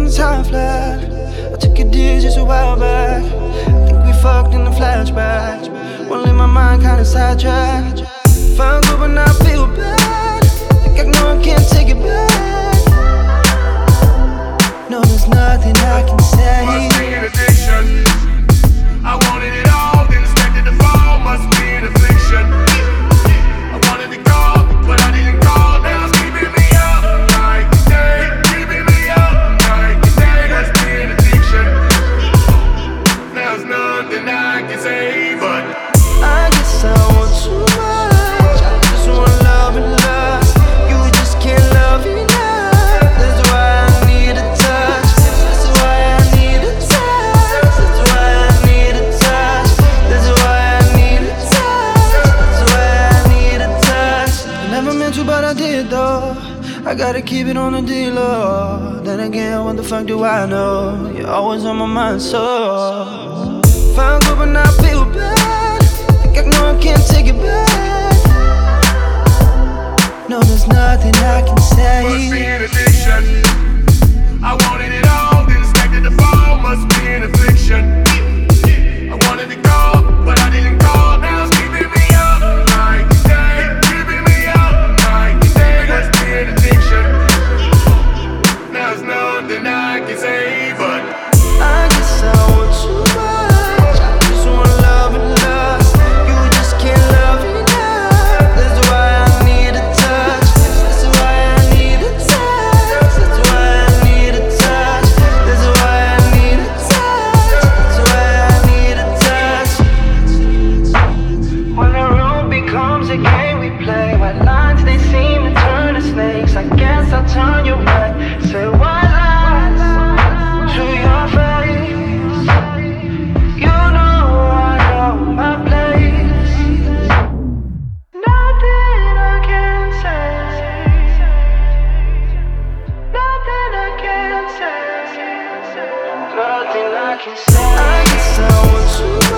the time flat. I took your deals just a while back. I think we fucked in the flashback. Won't leave my mind kinda sidetracked. Found good but now I feel bad. Think I know I can't take it back. No, there's nothing I can say. Must be an addiction. I wanted it all, then expected to fall. Must be an affliction. I wanted to call, but I didn't call. Now it's keeping me up night and day. Keeping me up night and day. Must be an addiction. There's nothing I can say, but I guess I want too much. I just want love and lust. You just can't love enough. That's why I need a touch. That's why I need a touch. That's why I need a touch. That's why I need a touch. That's why I need a touch. I never meant to, but I did though. I gotta keep it on the dealer. Then again, what the fuck do I know? You're always on my mind, so found good but now I feel bad. Think I know I can't take it back. No, there's nothing I can say. must be an addiction. I wanted it all, then expected to fall. Must be an affliction. I wanted to call, but I didn't call. Now it's keeping me up night and day. Keeping me up night and day. Must be an addiction. There's nothing I can say, but I guess I want too much. I just want love and lust. You just can't love enough. That's why I need a touch. That's why I need a touch. That's why I need a touch. That's why I need a touch. That's why I need a touch. When the room becomes a game we play, white lines they seem to turn to snakes. I guess I'll turn your way. Say white lies to your face. You know I know my place. Nothing I can say. Nothing I can say. Nothing I can say. I guess I want too much.